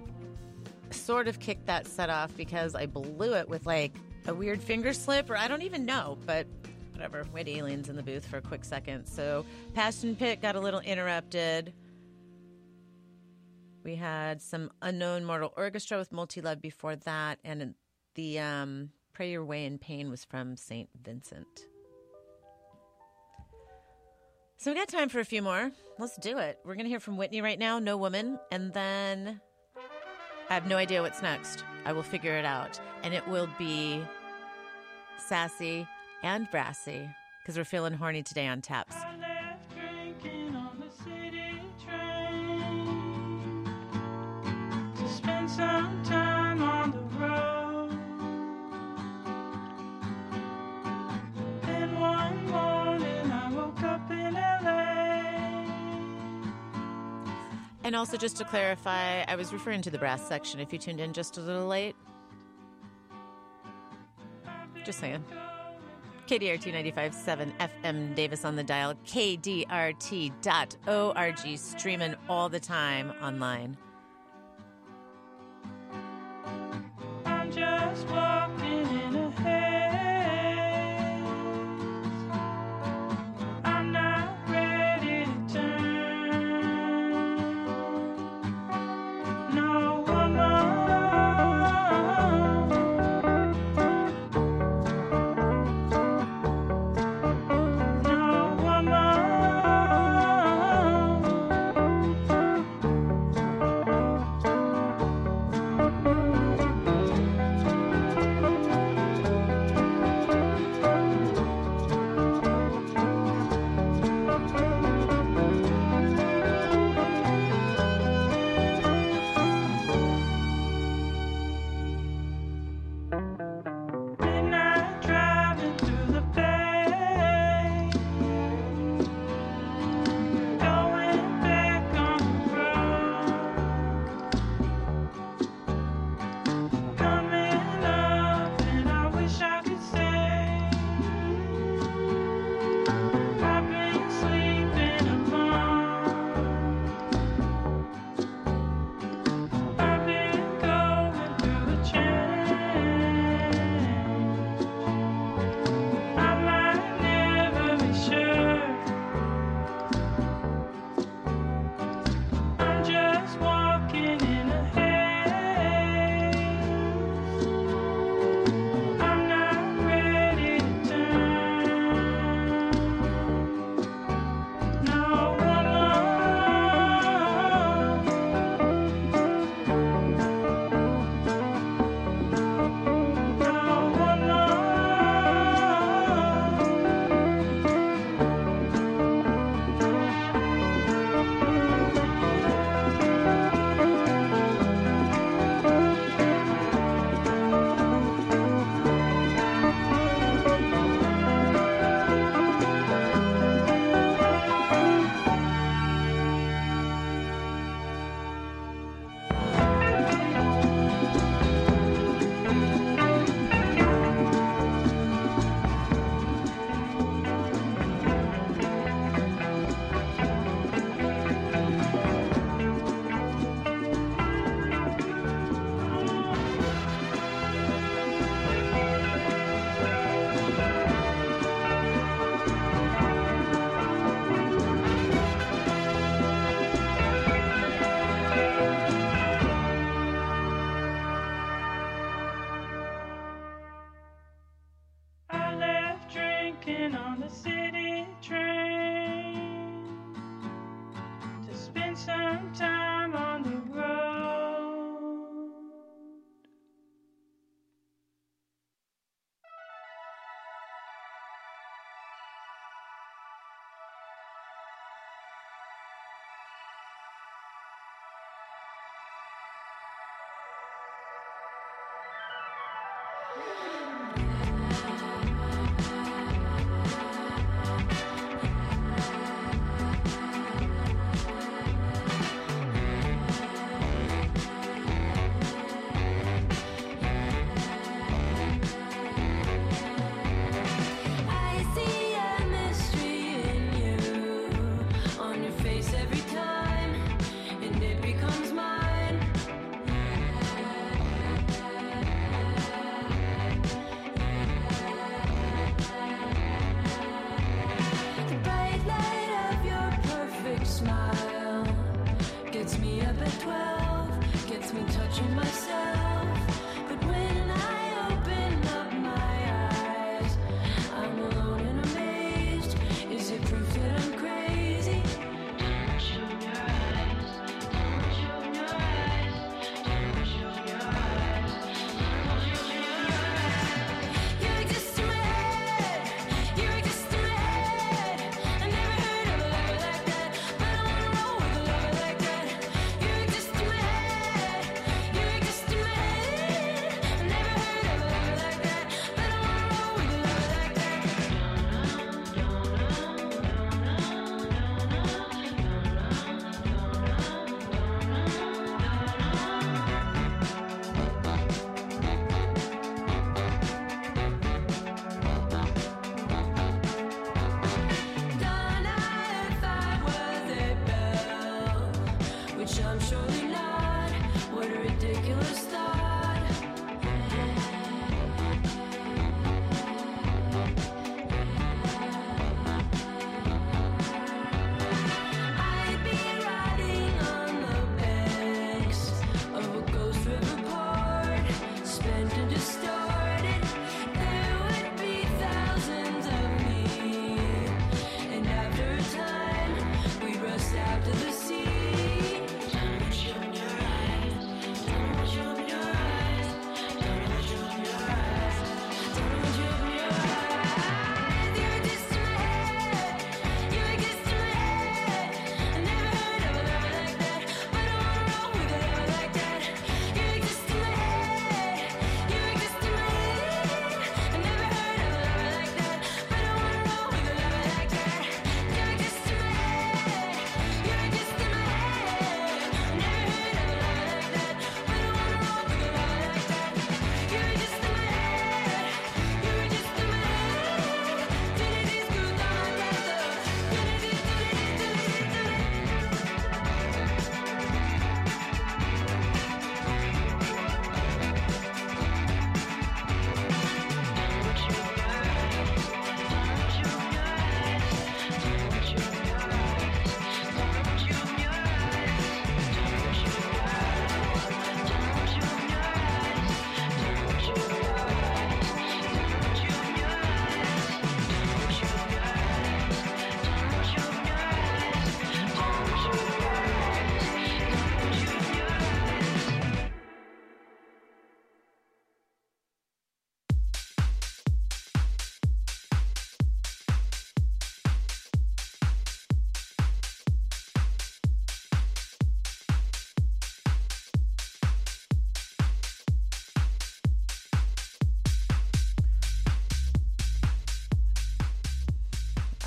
set off because I blew it with like a weird finger slip, or I don't even know, but whatever. We had aliens in the booth for a quick second. So Passion Pit got a little interrupted. We had some Unknown Mortal Orchestra with Multi-Love before that, and the Pray Your Way in Pain was from St. Vincent. So we got time for a few more. Let's do it. We're going to hear from Whitney right now, No Woman, and then I have no idea what's next. I will figure it out, and it will be sassy and brassy because we're feeling horny today on Taps. Spend some time on the road. Then one morning I woke up in LA. And also, just to clarify, I was referring to the brass section if you tuned in just a little late. Just saying. KDRT 95.7 FM Davis on the dial. KDRT.org. Streaming all the time online. I'm just walking in a haze. I'm not ready to turn. No woman. No woman.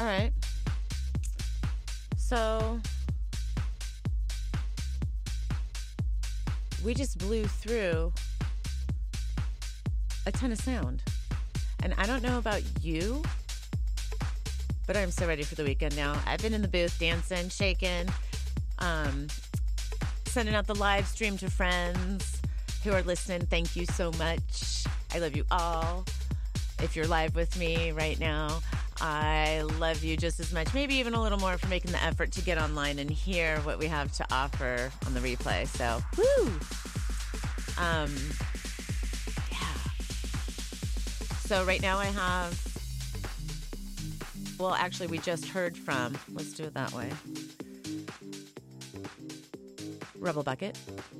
All right. So we just blew through a ton of sound. And I don't know about you, but I'm so ready for the weekend now. I've been in the booth dancing, shaking, sending out the live stream to friends who are listening. Thank you so much. I love you all. If you're live with me right now, I love you just as much, maybe even a little more, for making the effort to get online and hear what we have to offer on the replay. So, woo! Yeah. So right now I have, well, actually we just heard from, let's do it that way, Rebel Bucket,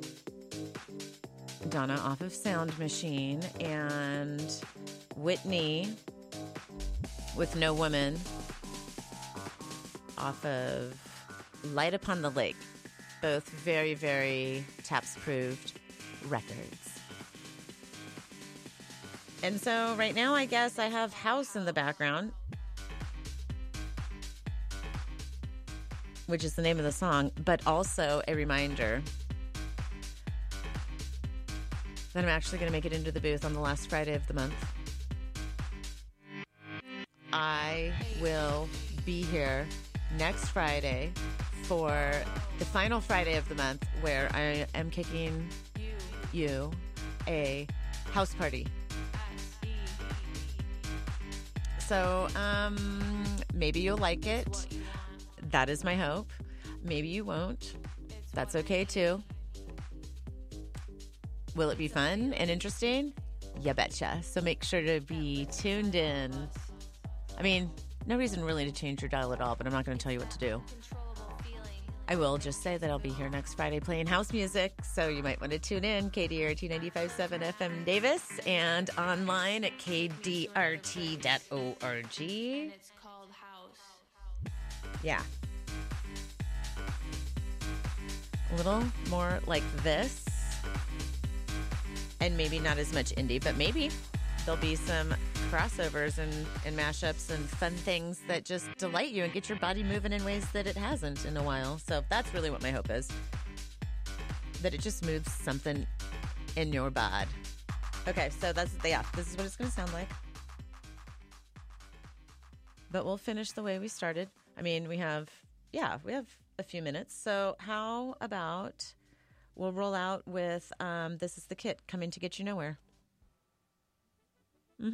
Donna off of Sound Machine, and Whitney with No Woman off of Light Upon the Lake. Both very, very TAPS-approved records. And so right now, I guess I have house in the background, which is the name of the song, but also a reminder that I'm actually going to make it into the booth on the last Friday of the month. I will be here next Friday for the final Friday of the month, where I am kicking you a house party. So maybe you'll like it. That is my hope. Maybe you won't. That's okay too. Will it be fun and interesting? You betcha. So make sure to be tuned in. I mean, no reason really to change your dial at all, but I'm not going to tell you what to do. I will just say that I'll be here next Friday playing house music, so you might want to tune in. KDRT 95.7 FM Davis, and online at kdrt.org. It's called house. Yeah. A little more like this. And maybe not as much indie, but maybe there'll be some crossovers and mashups and fun things that just delight you and get your body moving in ways that it hasn't in a while. So that's really what my hope is. That it just moves something in your bod. Okay, so this is what it's going to sound like. But we'll finish the way we started. I mean, we have a few minutes. So how about we'll roll out with This Is the Kit, Coming to Get You Nowhere. Mm-hmm.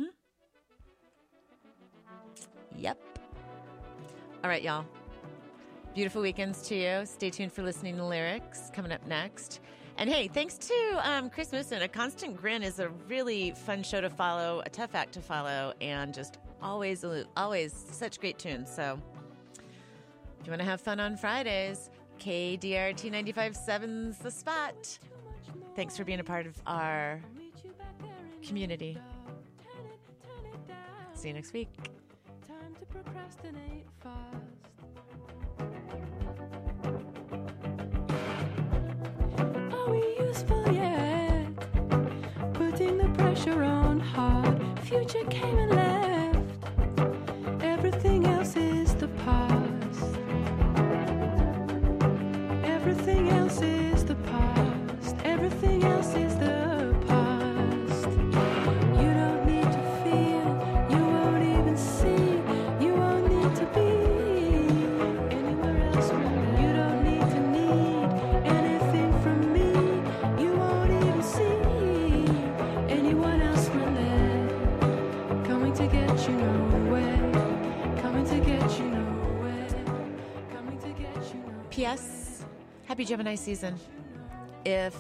Yep. All right, y'all. Beautiful weekends to you. Stay tuned for listening to lyrics coming up next. And hey, thanks to Chris Mooson. A Constant Grin is a really fun show to follow, a tough act to follow, and just always such great tunes. So if you want to have fun on Fridays, KDRT 95.7's the spot. Thanks for being a part of our community. See you next week. Time to procrastinate fast. Are we useful yet? Putting the pressure on hard. Future came and left. Everything else is the past. Everything else is the past. Everything else is the past. You don't need to feel. You won't even see. You won't need to be anywhere else. You don't need to need anything from me. You won't even see anyone else from there. Coming to get you nowhere. Coming to get you nowhere. Coming to get you nowhere. P.S. Happy Gemini season. If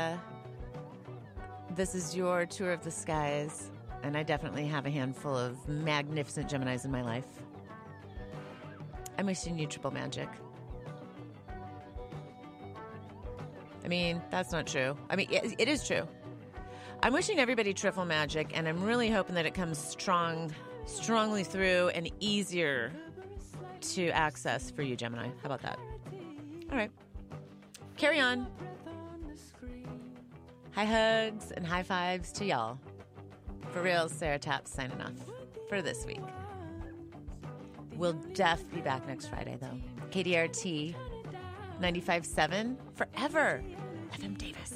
this is your tour of the skies, and I definitely have a handful of magnificent Geminis in my life, I'm wishing you triple magic. I mean, that's not true. I mean, it is true. I'm wishing everybody triple magic, and I'm really hoping that it comes strongly through and easier to access for you, Gemini. How about that? All right. Carry on. High hugs and high fives to y'all. For real, Sarah Taps signing off for this week. We'll def be back next Friday, though. KDRT 95.7 forever. FM Davis.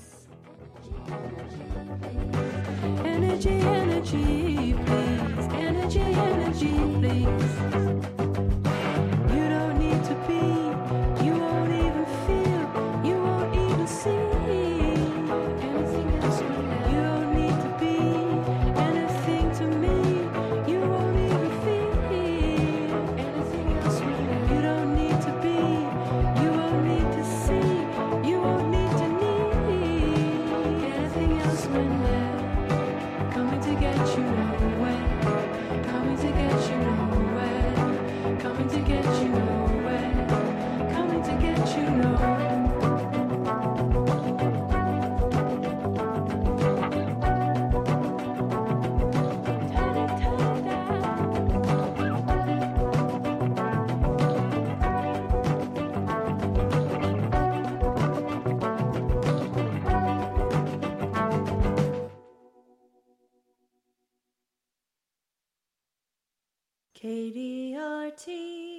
Energy, energy, please. Energy, energy, please. You don't need to be, you won't even feel, you won't even see anything else. You don't need to be anything to me, you won't even feel anything else. You don't need to be, you won't need to see, you won't need to need anything else when they're coming to get you nowhere, coming to get you nowhere, coming to get you nowhere, coming to get you nowhere. Katie.